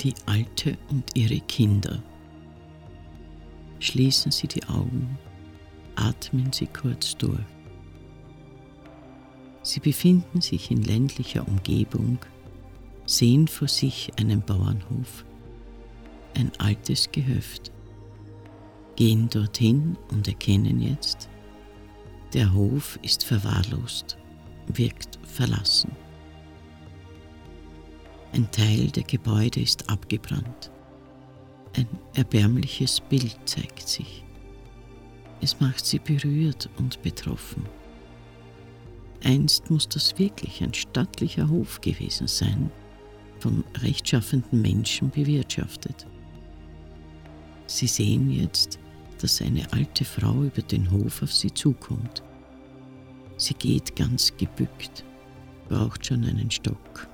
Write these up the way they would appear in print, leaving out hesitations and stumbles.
Die Alte und ihre Kinder. Schließen Sie die Augen, atmen Sie kurz durch. Sie befinden sich in ländlicher Umgebung, sehen vor sich einen Bauernhof, ein altes Gehöft, gehen dorthin und erkennen jetzt, der Hof ist verwahrlost, wirkt verlassen. Ein Teil der Gebäude ist abgebrannt. Ein erbärmliches Bild zeigt sich. Es macht sie berührt und betroffen. Einst muss das wirklich ein stattlicher Hof gewesen sein, von rechtschaffenden Menschen bewirtschaftet. Sie sehen jetzt, dass eine alte Frau über den Hof auf sie zukommt. Sie geht ganz gebückt, braucht schon einen Stock.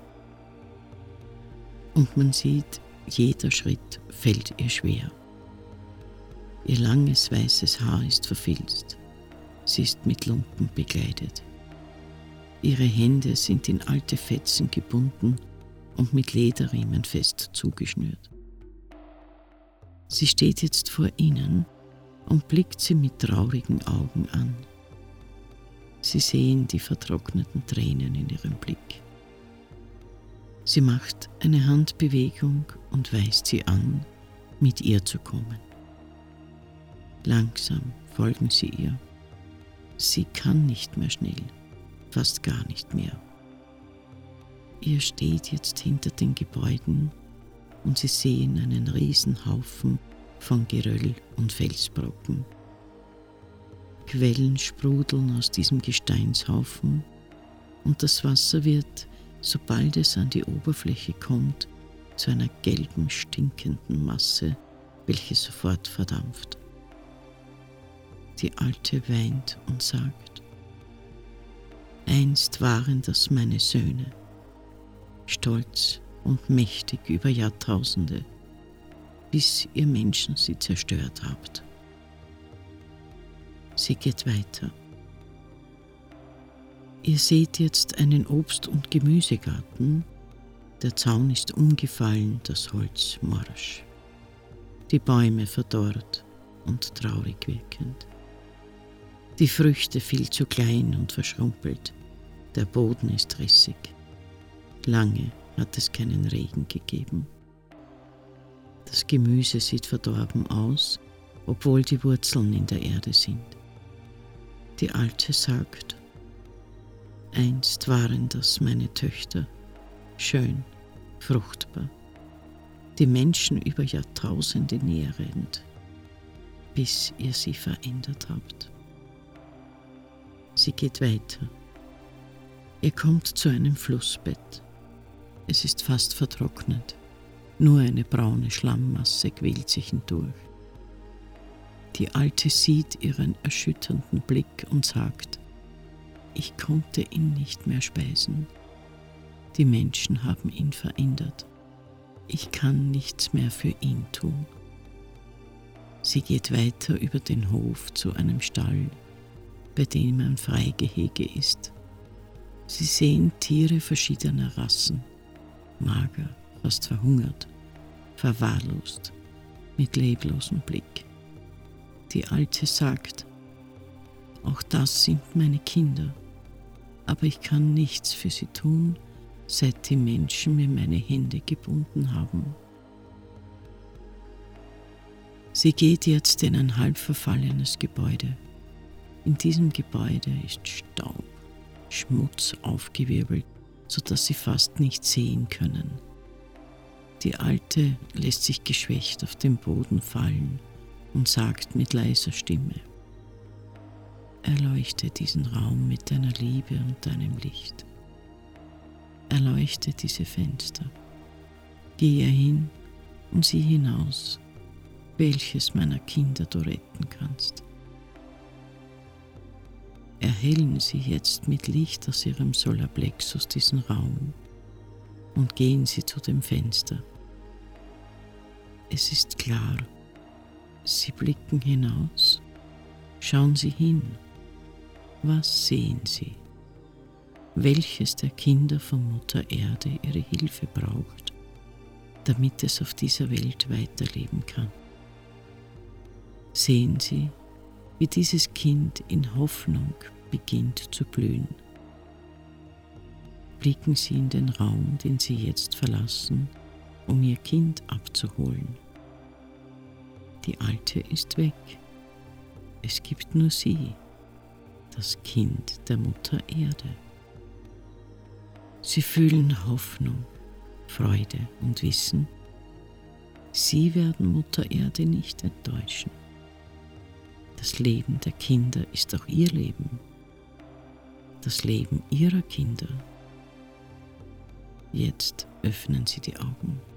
Und man sieht, jeder Schritt fällt ihr schwer. Ihr langes weißes Haar ist verfilzt. Sie ist mit Lumpen bekleidet. Ihre Hände sind in alte Fetzen gebunden und mit Lederriemen fest zugeschnürt. Sie steht jetzt vor ihnen und blickt sie mit traurigen Augen an. Sie sehen die vertrockneten Tränen in ihrem Blick. Sie macht eine Handbewegung und weist sie an, mit ihr zu kommen. Langsam folgen sie ihr. Sie kann nicht mehr schnell, fast gar nicht mehr. Ihr steht jetzt hinter den Gebäuden und sie sehen einen Riesenhaufen von Geröll und Felsbrocken. Quellen sprudeln aus diesem Gesteinshaufen und das Wasser wird, sobald es an die Oberfläche kommt, zu einer gelben, stinkenden Masse, welche sofort verdampft. Die Alte weint und sagt: Einst waren das meine Söhne, stolz und mächtig über Jahrtausende, bis ihr Menschen sie zerstört habt. Sie geht weiter. Ihr seht jetzt einen Obst- und Gemüsegarten. Der Zaun ist umgefallen, das Holz morsch. Die Bäume verdorrt und traurig wirkend. Die Früchte viel zu klein und verschrumpelt. Der Boden ist rissig. Lange hat es keinen Regen gegeben. Das Gemüse sieht verdorben aus, obwohl die Wurzeln in der Erde sind. Die Alte sagt: Einst waren das meine Töchter, schön, fruchtbar, die Menschen über Jahrtausende nährend, bis ihr sie verändert habt. Sie geht weiter. Ihr kommt zu einem Flussbett. Es ist fast vertrocknet. Nur eine braune Schlammmasse quält sich hindurch. Die Alte sieht ihren erschütternden Blick und sagt: Ich konnte ihn nicht mehr speisen. Die Menschen haben ihn verändert. Ich kann nichts mehr für ihn tun. Sie geht weiter über den Hof zu einem Stall, bei dem ein Freigehege ist. Sie sehen Tiere verschiedener Rassen, mager, fast verhungert, verwahrlost, mit leblosem Blick. Die Alte sagt: Auch das sind meine Kinder, aber ich kann nichts für sie tun, seit die Menschen mir meine Hände gebunden haben. Sie geht jetzt in ein halb verfallenes Gebäude. In diesem Gebäude ist Staub, Schmutz aufgewirbelt, sodass sie fast nicht sehen können. Die Alte lässt sich geschwächt auf den Boden fallen und sagt mit leiser Stimme: Erleuchte diesen Raum mit deiner Liebe und deinem Licht. Erleuchte diese Fenster. Gehe hin und sieh hinaus, welches meiner Kinder du retten kannst. Erhellen Sie jetzt mit Licht aus Ihrem Solarplexus diesen Raum und gehen Sie zu dem Fenster. Es ist klar. Sie blicken hinaus. Schauen Sie hin. Was sehen Sie? Welches der Kinder von Mutter Erde ihre Hilfe braucht? damit es auf dieser Welt weiterleben kann. Sehen Sie, wie dieses Kind in Hoffnung beginnt zu blühen. Blicken Sie in den Raum, den Sie jetzt verlassen, um Ihr Kind abzuholen. Die Alte ist weg. Es gibt nur Sie, das Kind der Mutter Erde. Sie fühlen Hoffnung, Freude und wissen, Sie werden Mutter Erde nicht enttäuschen. Das Leben der Kinder ist auch Ihr Leben, das Leben Ihrer Kinder. Jetzt öffnen Sie die Augen.